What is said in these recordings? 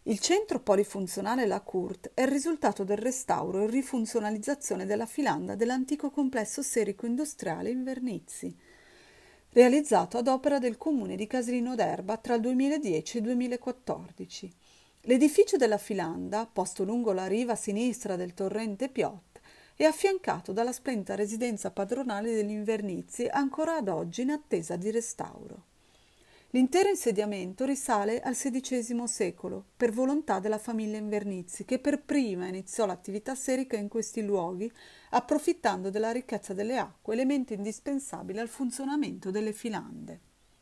Il centro polifunzionale La Courte è il risultato del restauro e rifunzionalizzazione della filanda dell'antico complesso serico-industriale Invernizzi, realizzato ad opera del comune di Casilino d'Erba tra il 2010 e il 2014. L'edificio della filanda, posto lungo la riva sinistra del torrente Piot, è affiancato dalla splendida residenza padronale degli Invernizzi, ancora ad oggi in attesa di restauro. L'intero insediamento risale al XVI secolo, per volontà della famiglia Invernizzi, che per prima iniziò l'attività serica in questi luoghi, approfittando della ricchezza delle acque, elemento indispensabile al funzionamento delle filande.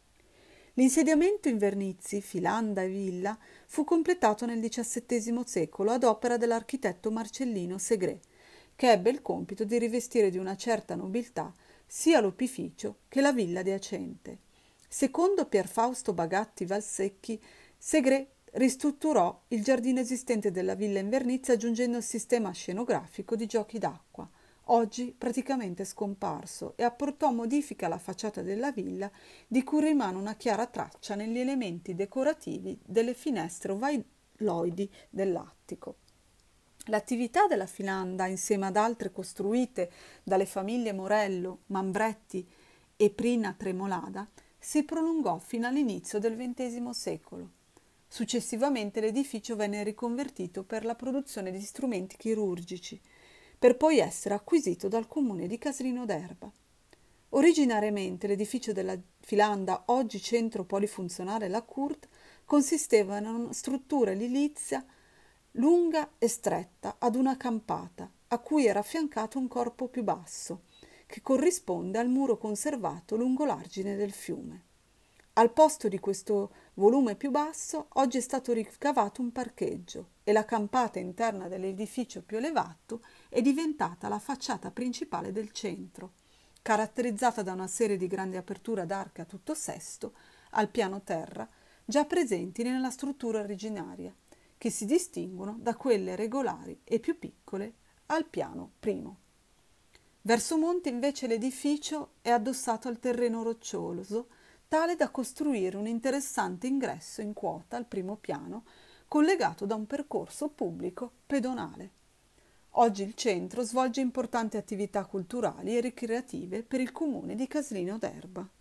L'insediamento Invernizzi, filanda e villa, fu completato nel XVII secolo ad opera dell'architetto Marcellino Segre, che ebbe il compito di rivestire di una certa nobiltà sia l'opificio che la villa adiacente. Secondo Pierfausto Bagatti Valsecchi, Segre ristrutturò il giardino esistente della villa Invernizzi aggiungendo il sistema scenografico di giochi d'acqua, oggi praticamente scomparso, e apportò modifiche alla facciata della villa, di cui rimane una chiara traccia negli elementi decorativi delle finestre ovaloidi dell'attico. L'attività della filanda, insieme ad altre costruite dalle famiglie Morello, Mambretti e Prina Tremolada, si prolungò fino all'inizio del XX secolo. Successivamente l'edificio venne riconvertito per la produzione di strumenti chirurgici, per poi essere acquisito dal comune di Casilino d'Erba. Originariamente l'edificio della filanda, oggi centro polifunzionale La Courte, consisteva in una struttura edilizia lunga e stretta ad una campata, a cui era affiancato un corpo più basso, che corrisponde al muro conservato lungo l'argine del fiume. Al posto di questo volume più basso oggi è stato ricavato un parcheggio e la campata interna dell'edificio più elevato è diventata la facciata principale del centro, caratterizzata da una serie di grandi aperture ad archi a tutto sesto al piano terra, già presenti nella struttura originaria, che si distinguono da quelle regolari e più piccole al piano primo. Verso monte invece l'edificio è addossato al terreno roccioso, tale da costruire un interessante ingresso in quota al primo piano, collegato da un percorso pubblico pedonale. Oggi il centro svolge importanti attività culturali e ricreative per il comune di Casilino d'Erba.